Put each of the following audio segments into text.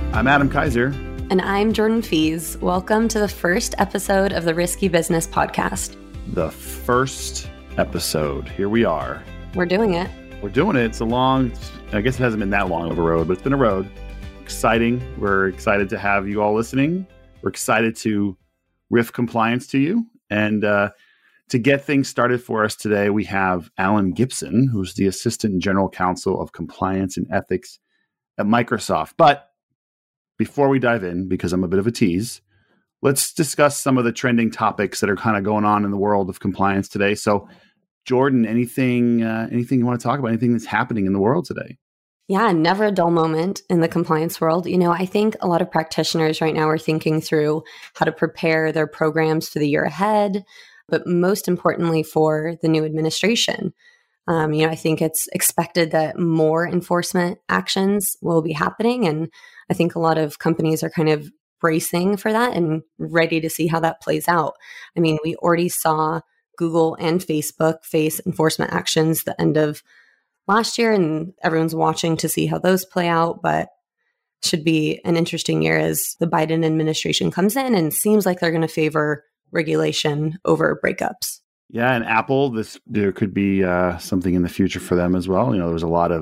I'm Adam Kaiser. And I'm Jordan Fees. Welcome to the first episode of the Risky Business Podcast. The first episode. Here we are. We're doing it. It's I guess it hasn't been that long of a road, but it's been a road. Exciting. We're excited to have you all listening. We're excited to riff compliance to you. And to get things started for us today, we have Alan Gibson, who's the Assistant General Counsel of Compliance and Ethics at Microsoft. But before we dive in, because I'm a bit of a tease, let's discuss some of the trending topics that are kind of going on in the world of compliance today. So, Jordan, anything you want to talk about? Anything that's happening in the world today? Yeah, never a dull moment in the compliance world. I think a lot of practitioners right now are thinking through how to prepare their programs for the year ahead, but most importantly for the new administration. I think it's expected that more enforcement actions will be happening. And I think a lot of companies are kind of bracing for that and ready to see how that plays out. I mean, we already saw Google and Facebook face enforcement actions the end of last year, and everyone's watching to see how those play out. But should be an interesting year as the Biden administration comes in and seems like they're going to favor regulation over breakups. Yeah, and Apple, there could be something in the future for them as well. There was a lot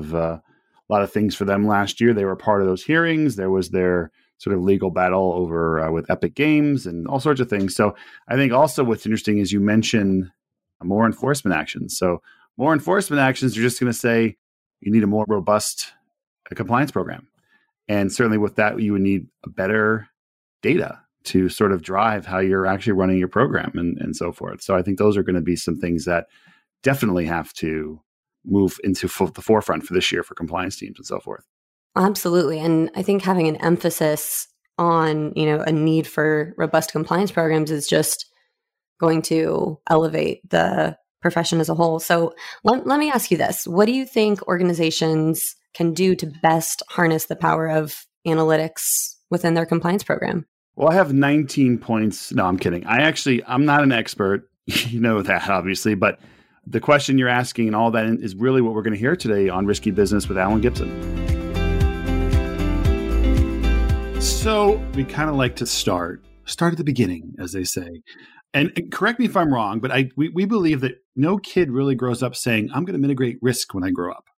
of things for them last year. They were part of those hearings. There was their sort of legal battle over with Epic Games and all sorts of things. So I think also what's interesting is you mentioned more enforcement actions. So more enforcement actions are just going to say you need a more robust compliance program. And certainly with that, you would need better data to sort of drive how you're actually running your program and so forth. So I think those are going to be some things that definitely have to move into the forefront for this year for compliance teams and so forth. Absolutely. And I think having an emphasis on, a need for robust compliance programs is just going to elevate the profession as a whole. So let me ask you this. What do you think organizations can do to best harness the power of analytics within their compliance program? Well, I have 19 points. No, I'm kidding. I'm not an expert. You know that, obviously. But the question you're asking and all that is really what we're going to hear today on Risky Business with Alan Gibson. So we kind of like to start at the beginning, as they say. And correct me if I'm wrong, but we believe that no kid really grows up saying, I'm going to mitigate risk when I grow up.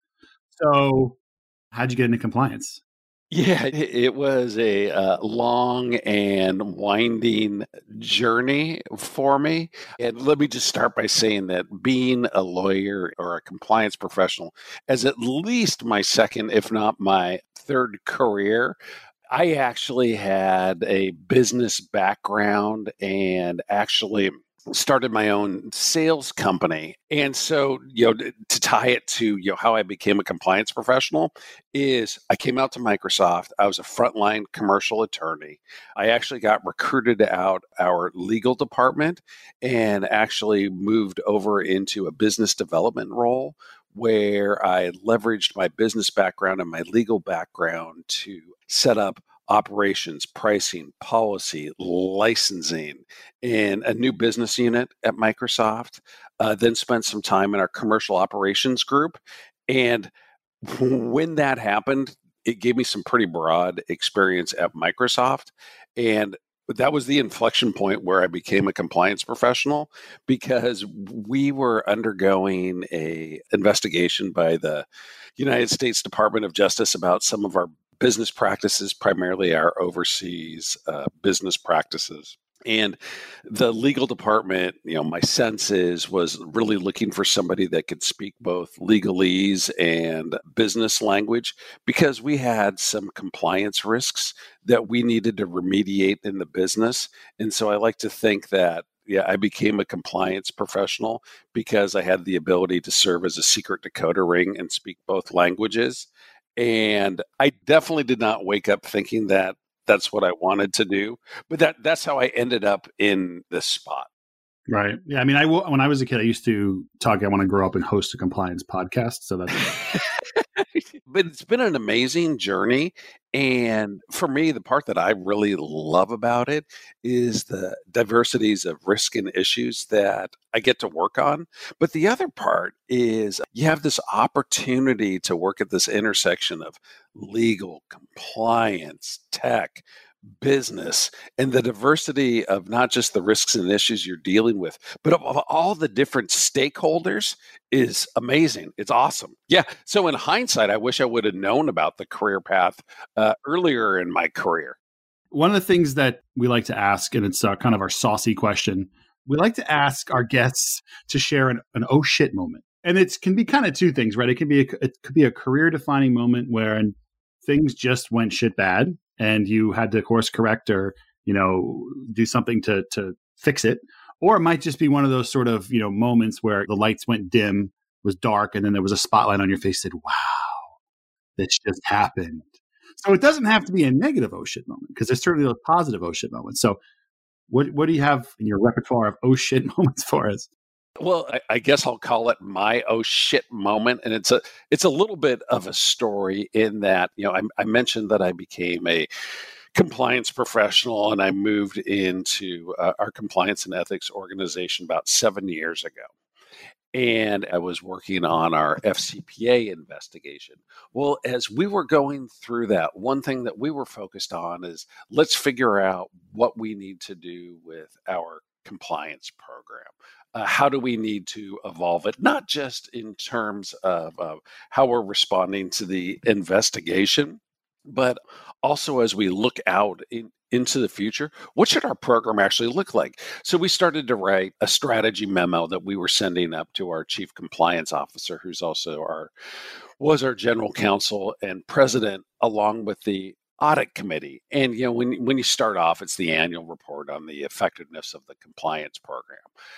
So how'd you get into compliance? Yeah, it was a long and winding journey for me. And let me just start by saying that being a lawyer or a compliance professional as at least my second, if not my third career, I actually had a business background and actually started my own sales company. And so, to tie it to, how I became a compliance professional is I came out to Microsoft. I was a frontline commercial attorney. I actually got recruited out our legal department and actually moved over into a business development role where I leveraged my business background and my legal background to set up operations, pricing, policy, licensing in a new business unit at Microsoft, then spent some time in our commercial operations group. And when that happened, it gave me some pretty broad experience at Microsoft. And that was the inflection point where I became a compliance professional because we were undergoing an investigation by the United States Department of Justice about some of our business practices, primarily our overseas business practices. And the legal department, my sense was really looking for somebody that could speak both legalese and business language because we had some compliance risks that we needed to remediate in the business. And so I like to think that I became a compliance professional because I had the ability to serve as a secret decoder ring and speak both languages. And I definitely did not wake up thinking that that's what I wanted to do, but that's how I ended up in this spot. Right. Yeah. I mean, when I was a kid, I used to talk, I want to grow up and host a compliance podcast. So that's But it's been an amazing journey. And for me, the part that I really love about it is the diversities of risk and issues that I get to work on. But the other part is you have this opportunity to work at this intersection of legal, compliance, tech, business, and the diversity of not just the risks and issues you're dealing with, but of all the different stakeholders is amazing. It's awesome. Yeah. So in hindsight, I wish I would have known about the career path earlier in my career. One of the things that we like to ask, and it's kind of our saucy question, we like to ask our guests to share an oh shit moment. And it can be kind of two things, right? It could be a career defining moment where things just went shit bad and you had to course correct or, do something to fix it. Or it might just be one of those sort of, moments where the lights went dim, was dark, and then there was a spotlight on your face that said, wow, this just happened. So it doesn't have to be a negative oh shit moment, because there's certainly those positive oh shit moments. So what do you have in your repertoire of oh shit moments for us? Well, I guess I'll call it my oh shit moment, and it's a little bit of a story in that I mentioned that I became a compliance professional and I moved into our compliance and ethics organization about 7 years ago. And I was working on our FCPA investigation. Well, as we were going through that, one thing that we were focused on is let's figure out what we need to do with our compliance program. How do we need to evolve it, not just in terms of how we're responding to the investigation, but also as we look out into the future, what should our program actually look like? So we started to write a strategy memo that we were sending up to our chief compliance officer, who's also was our general counsel and president, along with the audit committee. And when you start off, it's the annual report on the effectiveness of the compliance program.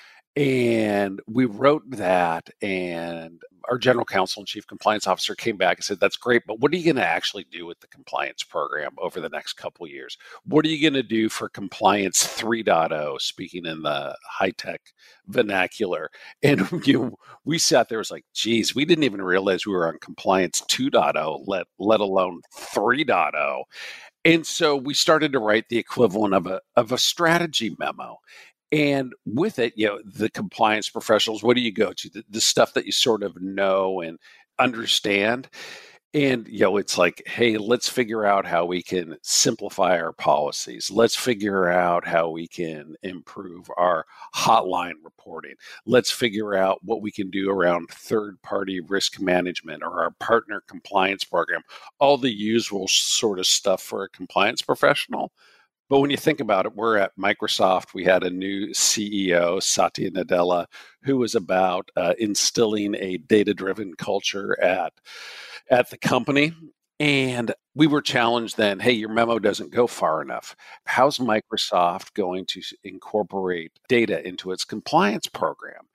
And we wrote that, and our general counsel and chief compliance officer came back and said, that's great, but what are you going to actually do with the compliance program over the next couple of years? What are you going to do for compliance 3.0, speaking in the high-tech vernacular? And we sat there, it was like, geez, we didn't even realize we were on compliance 2.0, let alone 3.0. And so we started to write the equivalent of a strategy memo. And with it, the compliance professionals, what do you go to? The stuff that you sort of know and understand. And, it's like, hey, let's figure out how we can simplify our policies. Let's figure out how we can improve our hotline reporting. Let's figure out what we can do around third-party risk management or our partner compliance program, all the usual sort of stuff for a compliance professional. But when you think about it, we're at Microsoft. We had a new CEO, Satya Nadella, who was about instilling a data-driven culture at the company. And we were challenged then, hey, your memo doesn't go far enough. How's Microsoft going to incorporate data into its compliance program?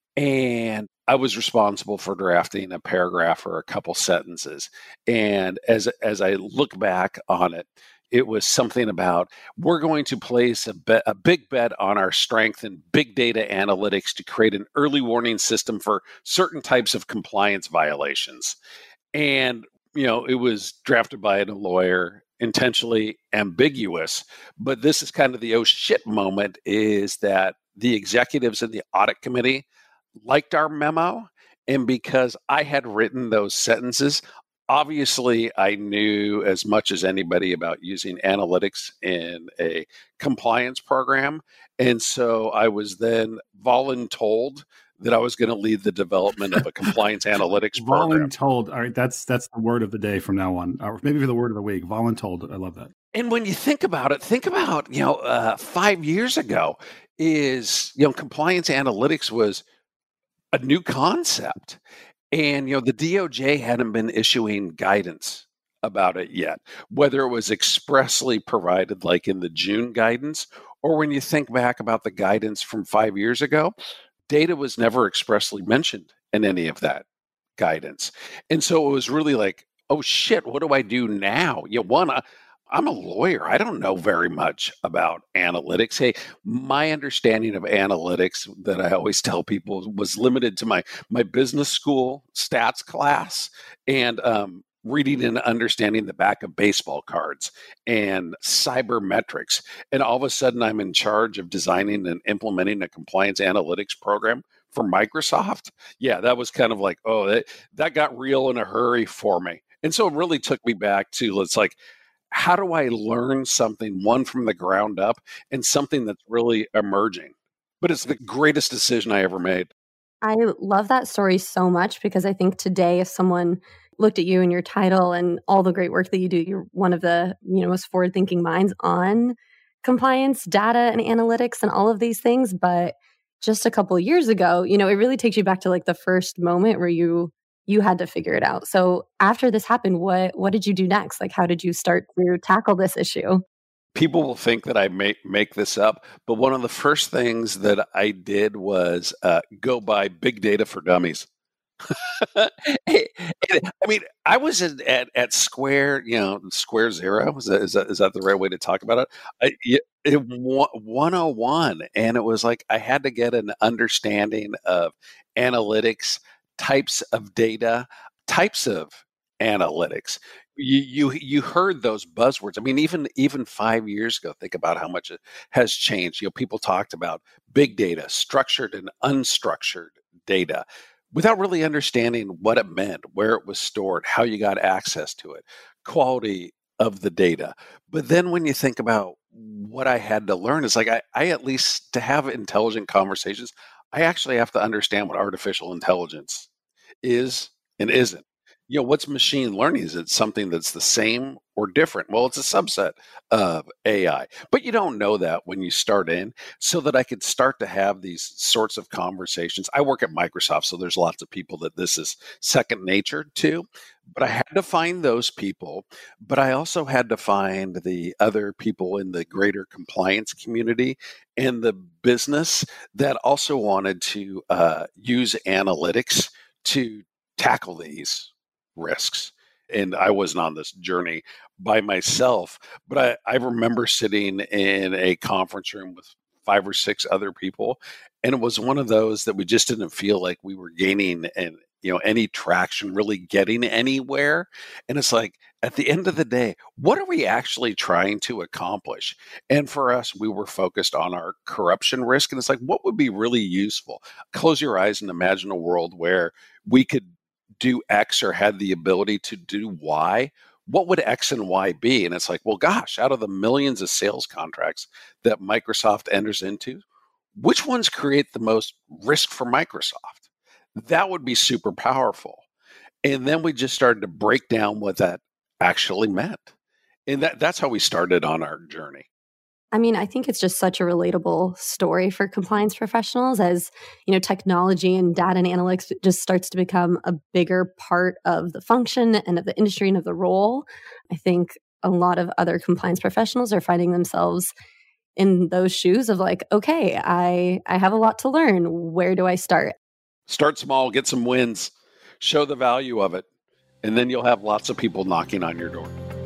And I was responsible for drafting a paragraph or a couple sentences. And as I look back on it, it was something about we're going to place a big bet on our strength in big data analytics to create an early warning system for certain types of compliance violations. And, it was drafted by a lawyer, intentionally ambiguous. But this is kind of the oh shit moment, is that the executives in the audit committee liked our memo. And because I had written those sentences, obviously, I knew as much as anybody about using analytics in a compliance program. And so I was then voluntold that I was going to lead the development of a compliance analytics program. Voluntold. All right, that's the word of the day from now on, or maybe the word of the week. Voluntold. I love that. And when you think about it, 5 years ago is, compliance analytics was a new concept. And, the DOJ hadn't been issuing guidance about it yet, whether it was expressly provided like in the June guidance, or when you think back about the guidance from 5 years ago, data was never expressly mentioned in any of that guidance. And so it was really like, oh shit, what do I do now? I'm a lawyer. I don't know very much about analytics. Hey, my understanding of analytics that I always tell people was limited to my business school stats class and reading and understanding the back of baseball cards and cybermetrics. And all of a sudden, I'm in charge of designing and implementing a compliance analytics program for Microsoft. Yeah, that was kind of like, oh, that got real in a hurry for me. And so it really took me back to, it's like, how do I learn something, one from the ground up, and something that's really emerging? But it's the greatest decision I ever made. I love that story so much because I think today, if someone looked at you and your title and all the great work that you do, you're one of the most forward-thinking minds on compliance, data, and analytics, and all of these things. But just a couple of years ago, it really takes you back to like the first moment where you had to figure it out. So after this happened, what did you do next? Like, how did you start to tackle this issue? People will think that I make this up, but one of the first things that I did was go buy big data for dummies. I mean, I was at Square, Square Zero. Is that the right way to talk about it? 101, and it was like I had to get an understanding of analytics, types of data, types of analytics. You heard those buzzwords. I mean, even 5 years ago, think about how much it has changed. People talked about big data, structured and unstructured data, without really understanding what it meant, where it was stored, how you got access to it, quality of the data. But then when you think about what I had to learn, it's like I at least, to have intelligent conversations, I actually have to understand what artificial intelligence is and isn't. What's machine learning? Is it something that's the same or different? Well, it's a subset of AI, but you don't know that when you start in. So that I could start to have these sorts of conversations. I work at Microsoft, so there's lots of people that this is second nature to, but I had to find those people, but I also had to find the other people in the greater compliance community and the business that also wanted to use analytics to tackle these risks. And I wasn't on this journey by myself, but I remember sitting in a conference room with 5 or 6 other people. And it was one of those that we just didn't feel like we were gaining any traction, really getting anywhere. And it's like, at the end of the day, what are we actually trying to accomplish? And for us, we were focused on our corruption risk. And it's like, what would be really useful? Close your eyes and imagine a world where we could do X or had the ability to do Y. What would X and Y be? And it's like, well, gosh, out of the millions of sales contracts that Microsoft enters into, which ones create the most risk for Microsoft? That would be super powerful. And then we just started to break down what that actually meant. And that's how we started on our journey. I mean, I think it's just such a relatable story for compliance professionals as, technology and data and analytics just starts to become a bigger part of the function and of the industry and of the role. I think a lot of other compliance professionals are finding themselves in those shoes of like, okay, I have a lot to learn. Where do I start? Start small, get some wins, show the value of it, and then you'll have lots of people knocking on your door.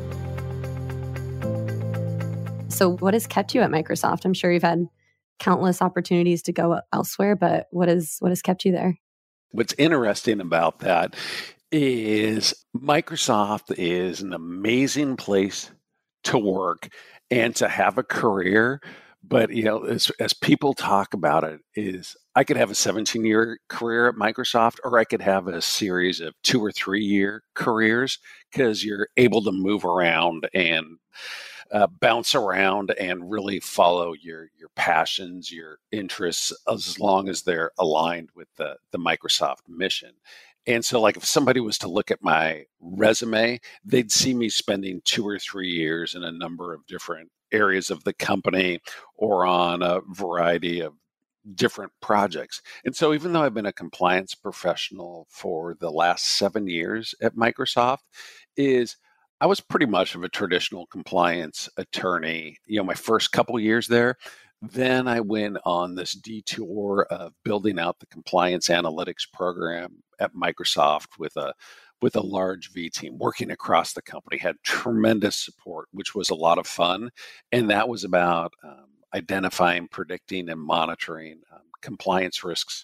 So what has kept you at Microsoft? I'm sure you've had countless opportunities to go elsewhere, but what has kept you there? What's interesting about that is Microsoft is an amazing place to work and to have a career. But, as people talk about it, is I could have a 17-year career at Microsoft, or I could have a series of 2 or 3 year careers, because you're able to move around and bounce around and really follow your passions, your interests, as long as they're aligned with the Microsoft mission. And so, like, if somebody was to look at my resume, they'd see me spending 2 or 3 years in a number of different areas of the company or on a variety of different projects. And so, even though I've been a compliance professional for the last 7 years at Microsoft, I was pretty much of a traditional compliance attorney, my first couple years there. Then I went on this detour of building out the compliance analytics program at Microsoft with a large V team working across the company, had tremendous support, which was a lot of fun. And that was about identifying, predicting, and monitoring compliance risks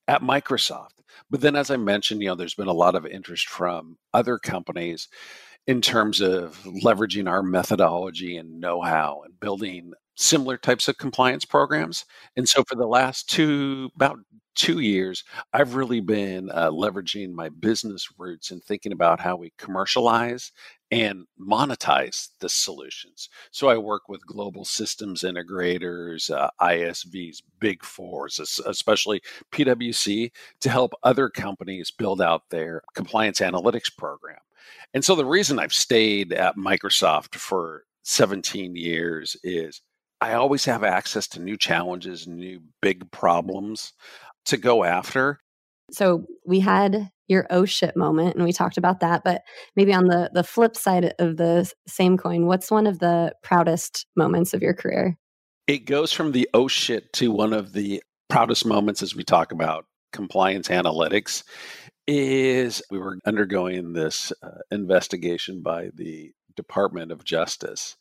at Microsoft. But then, as I mentioned, there's been a lot of interest from other companies in terms of leveraging our methodology and know-how and building similar types of compliance programs. And so for the last about 2 years, I've really been leveraging my business roots and thinking about how we commercialize and monetize the solutions. So I work with global systems integrators, ISVs, Big Fours, especially PwC, to help other companies build out their compliance analytics program. And so the reason I've stayed at Microsoft for 17 years is I always have access to new challenges, new big problems to go after. So we had your oh shit moment and we talked about that, but maybe on the flip side of the same coin, what's one of the proudest moments of your career? It goes from the oh shit to one of the proudest moments as we talk about compliance analytics is we were undergoing this investigation by the Department of Justice.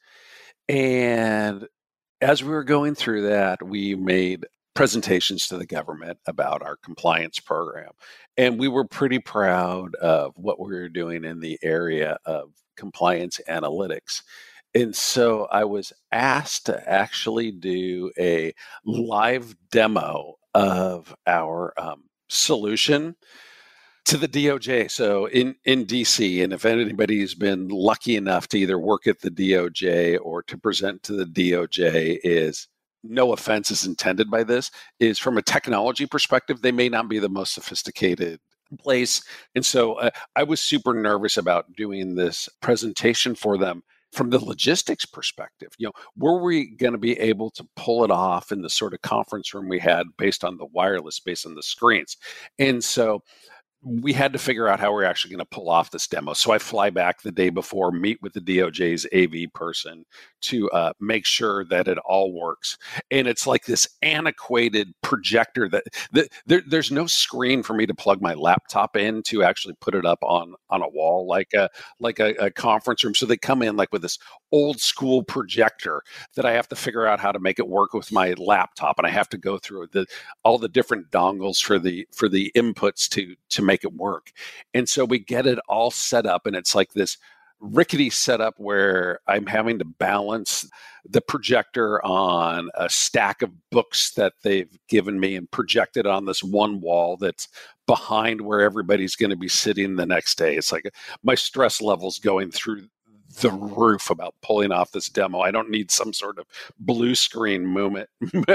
And as we were going through that, we made presentations to the government about our compliance program. And we were pretty proud of what we were doing in the area of compliance analytics. And so I was asked to actually do a live demo of our solution to the DOJ. So in DC, and if anybody's been lucky enough to either work at the DOJ or to present to the DOJ, is no offense is intended by this, is from a technology perspective, they may not be the most sophisticated place. And so I was super nervous about doing this presentation for them from the logistics perspective. Were we going to be able to pull it off in the sort of conference room we had based on the wireless, based on the screens? And so we had to figure out how we're actually going to pull off this demo. So I fly back the day before, meet with the DOJ's AV person to make sure that it all works. And it's like this antiquated projector that there's no screen for me to plug my laptop in to actually put it up on a wall like a conference room. So they come in like with this old school projector that I have to figure out how to make it work with my laptop, and I have to go through all the different dongles for the inputs to make it work. And so we get it all set up, and it's like this rickety setup where I'm having to balance the projector on a stack of books that they've given me and project it on this one wall that's behind where everybody's going to be sitting the next day. It's like my stress level's going through the roof about pulling off this demo. I don't need some sort of blue screen moment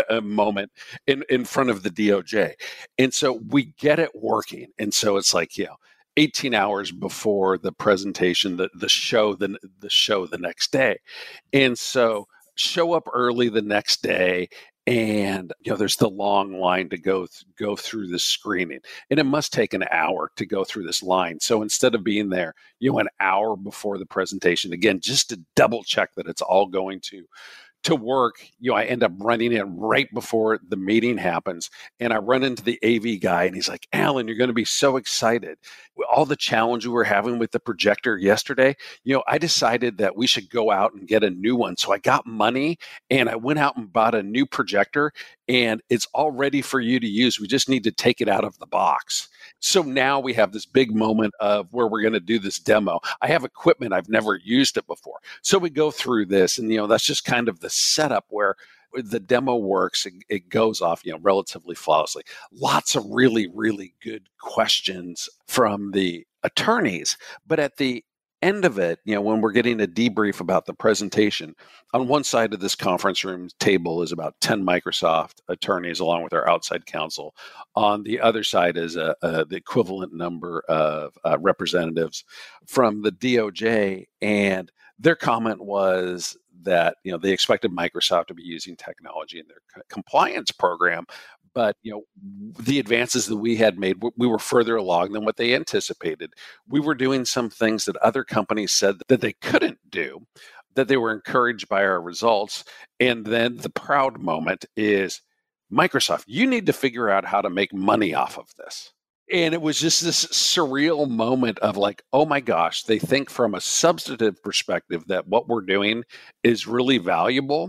in front of the DOJ. And so we get it working. And so it's like, 18 hours before the presentation, the show the next day. And so show up early the next day, and there's the long line to go through the screening, and it must take an hour to go through this line. So instead of being there an hour before the presentation, again, just to double check that it's all going to work, I end up running in right before the meeting happens. And I run into the AV guy, and he's like, Alan, you're going to be so excited. All the challenge we were having with the projector yesterday, I decided that we should go out and get a new one. So I got money, and I went out and bought a new projector, and it's all ready for you to use. We just need to take it out of the box. So now we have this big moment of where we're going to do this demo. I have equipment. I've never used it before. So we go through this, and that's just kind of the setup where the demo works. It goes off, relatively flawlessly. Lots of really, really good questions from the attorneys. But at the end of it, when we're getting a debrief about the presentation, on one side of this conference room table is about 10 Microsoft attorneys along with our outside counsel. On the other side is the equivalent number of representatives from the DOJ, and their comment was that they expected Microsoft to be using technology in their compliance program, but the advances that we had made, we were further along than what they anticipated. We were doing some things that other companies said that they couldn't do, that they were encouraged by our results. And then the proud moment is, Microsoft, you need to figure out how to make money off of this. And it was just this surreal moment of like, oh my gosh, they think from a substantive perspective that what we're doing is really valuable,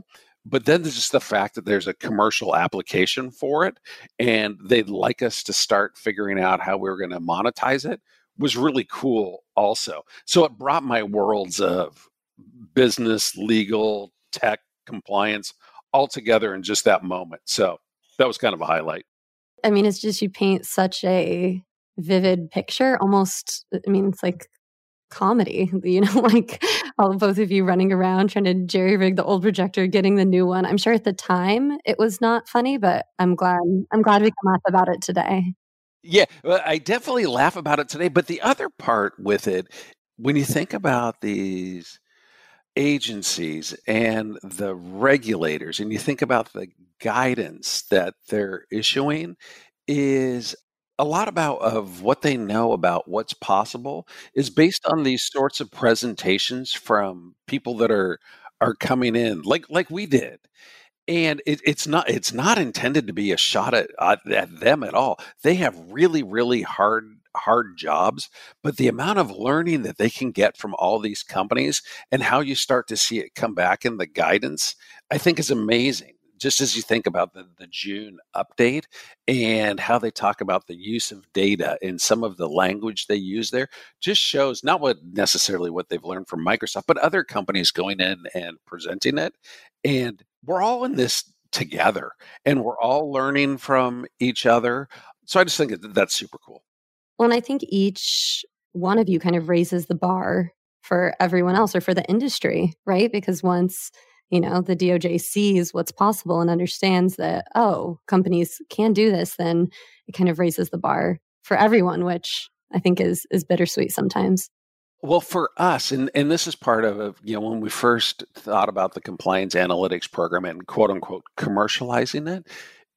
But then there's just the fact that there's a commercial application for it, and they'd like us to start figuring out how we were going to monetize it was really cool also. So it brought my worlds of business, legal, tech, compliance all together in just that moment. So that was kind of a highlight. I mean, it's just you paint such a vivid picture, almost, I mean, it's like comedy, like both of you running around trying to jerry rig the old projector, getting the new one. I'm sure at the time it was not funny, but I'm glad we can laugh about it today. Yeah, well, I definitely laugh about it today. But the other part with it, when you think about these agencies and the regulators, and you think about the guidance that they're issuing, is a lot about of what they know about what's possible is based on these sorts of presentations from people that are coming in like we did. And it's not intended to be a shot at them at all. They have really, really hard jobs, but the amount of learning that they can get from all these companies and how you start to see it come back in the guidance, I think is amazing. Just as you think about the June update and how they talk about the use of data and some of the language they use there, just shows not what necessarily what they've learned from Microsoft, but other companies going in and presenting it. And we're all in this together and we're all learning from each other. So I just think that's super cool. Well, and I think each one of you kind of raises the bar for everyone else or for the industry, right? Because once the DOJ sees what's possible and understands that, oh, companies can do this, then it kind of raises the bar for everyone, which I think is bittersweet sometimes. Well, for us, and this is part of, when we first thought about the compliance analytics program and quote unquote commercializing it,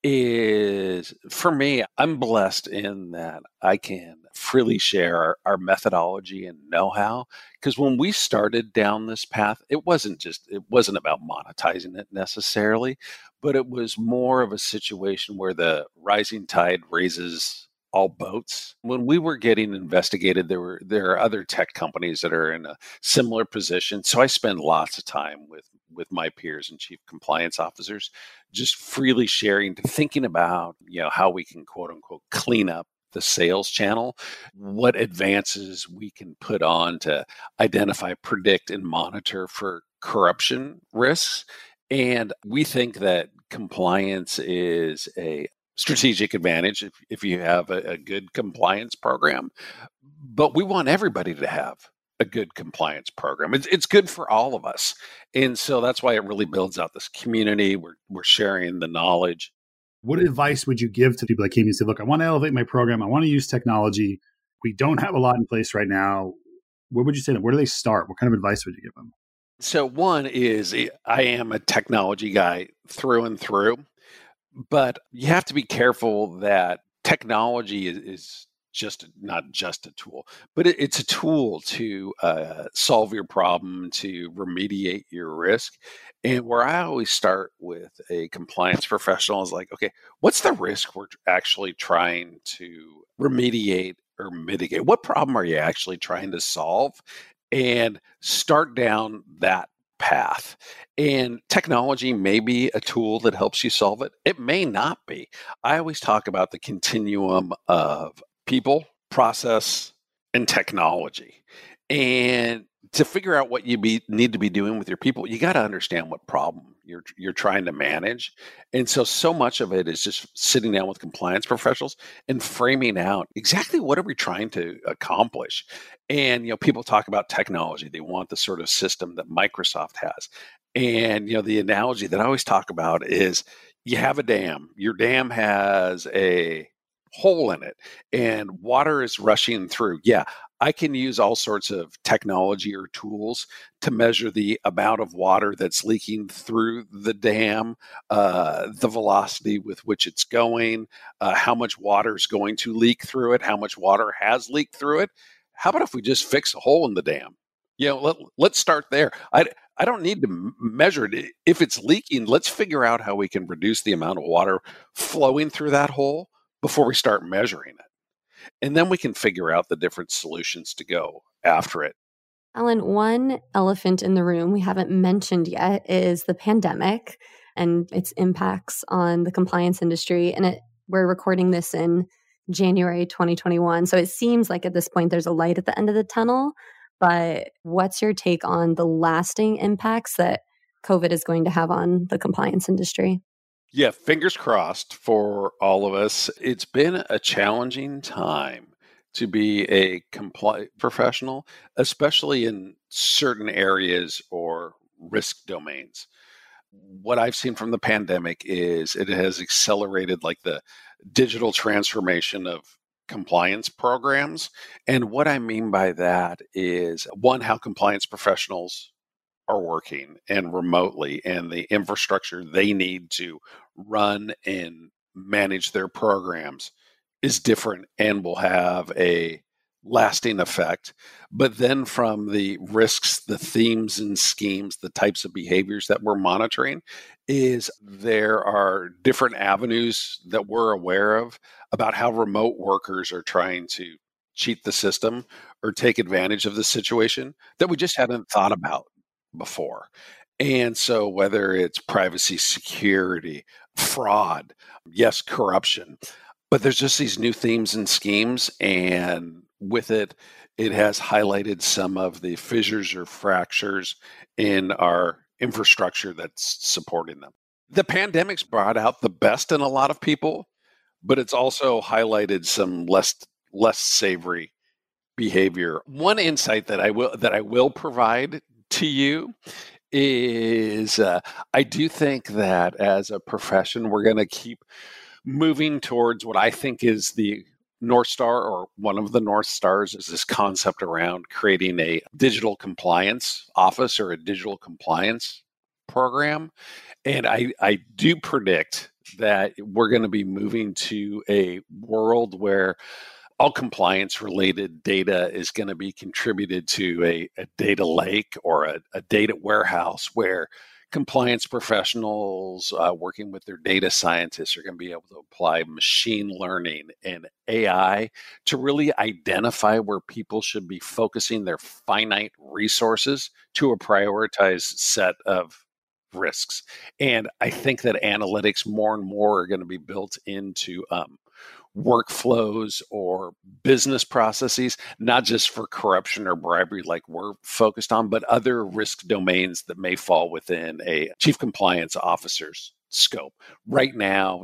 is for me, I'm blessed in that I can freely share our methodology and know-how. Because when we started down this path, it wasn't about monetizing it necessarily, but it was more of a situation where the rising tide raises all boats. When we were getting investigated, there are other tech companies that are in a similar position. So I spend lots of time with my peers and chief compliance officers, just freely sharing, thinking about how we can quote unquote clean up the sales channel, what advances we can put on to identify, predict, and monitor for corruption risks. And we think that compliance is a strategic advantage if you have a good compliance program. But we want everybody to have a good compliance program. It's good for all of us. And so that's why it really builds out this community. We're sharing the knowledge. What advice would you give to people that came and said, look, I want to elevate my program. I want to use technology. We don't have a lot in place right now. What would you say to them? Where do they start? What kind of advice would you give them? So one is I am a technology guy through and through, but you have to be careful that technology is not just a tool, but it's a tool to solve your problem, to remediate your risk. And where I always start with a compliance professional is like, okay, what's the risk we're actually trying to remediate or mitigate? What problem are you actually trying to solve? And start down that path. And technology may be a tool that helps you solve it. It may not be. I always talk about the continuum of people, process, and technology. And to figure out what you need to be doing with your people, you got to understand what problem you're trying to manage. And so much of it is just sitting down with compliance professionals and framing out exactly what are we trying to accomplish. And people talk about technology; they want the sort of system that Microsoft has. And the analogy that I always talk about is you have a dam. Your dam has a hole in it and water is rushing through. Yeah, I can use all sorts of technology or tools to measure the amount of water that's leaking through the dam, the velocity with which it's going, how much water is going to leak through it, how much water has leaked through it. How about if we just fix a hole in the dam? Let's start there. I don't need to measure it. If it's leaking, let's figure out how we can reduce the amount of water flowing through that hole before we start measuring it. And then we can figure out the different solutions to go after it. Ellen, one elephant in the room we haven't mentioned yet is the pandemic and its impacts on the compliance industry. And we're recording this in January 2021. So it seems like at this point there's a light at the end of the tunnel. But what's your take on the lasting impacts that COVID is going to have on the compliance industry? Yeah, fingers crossed for all of us. It's been a challenging time to be a compliance professional, especially in certain areas or risk domains. What I've seen from the pandemic is it has accelerated like the digital transformation of compliance programs. And what I mean by that is one, how compliance professionals are working and remotely and the infrastructure they need to run and manage their programs is different and will have a lasting effect. But then from the risks, the themes and schemes, the types of behaviors that we're monitoring is there are different avenues that we're aware of about how remote workers are trying to cheat the system or take advantage of the situation that we just hadn't thought about before. And so whether it's privacy, security, fraud, yes, corruption, but there's just these new themes and schemes. And with it, it has highlighted some of the fissures or fractures in our infrastructure that's supporting them. The pandemic's brought out the best in a lot of people, but it's also highlighted some less savory behavior. One insight that I will provide to you is I do think that as a profession, we're going to keep moving towards what I think is the North Star, or one of the North Stars, is this concept around creating a digital compliance office or a digital compliance program. And I do predict that we're going to be moving to a world where all compliance related data is going to be contributed to a data lake or a data warehouse where compliance professionals working with their data scientists are going to be able to apply machine learning and AI to really identify where people should be focusing their finite resources to a prioritized set of risks. And I think that analytics more and more are going to be built into workflows or business processes, not just for corruption or bribery like we're focused on, but other risk domains that may fall within a chief compliance officer's scope. Right now,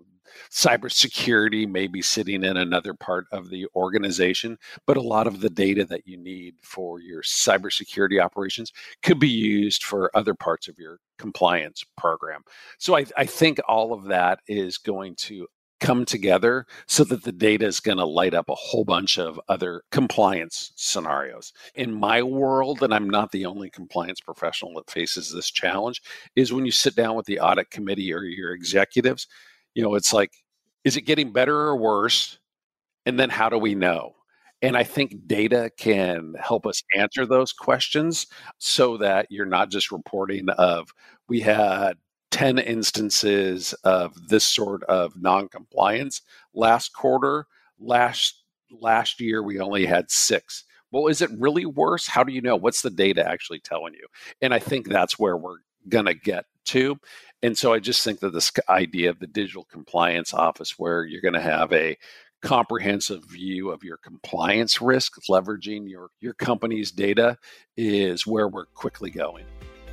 cybersecurity may be sitting in another part of the organization, but a lot of the data that you need for your cybersecurity operations could be used for other parts of your compliance program. So I think all of that is going to come together so that the data is going to light up a whole bunch of other compliance scenarios. In my world, and I'm not the only compliance professional that faces this challenge, is when you sit down with the audit committee or your executives, it's like, is it getting better or worse? And then how do we know? And I think data can help us answer those questions so that you're not just reporting of, we had 10 instances of this sort of non-compliance last quarter. Last year, we only had 6. Well, is it really worse? How do you know? What's the data actually telling you? And I think that's where we're going to get to. And so I just think that this idea of the digital compliance office, where you're going to have a comprehensive view of your compliance risk, leveraging your company's data, is where we're quickly going.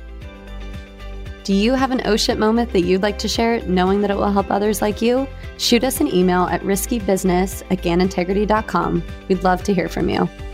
Do you have an oh shit moment that you'd like to share, knowing that it will help others like you? Shoot us an email at riskybusiness@ganintegrity.com. We'd love to hear from you.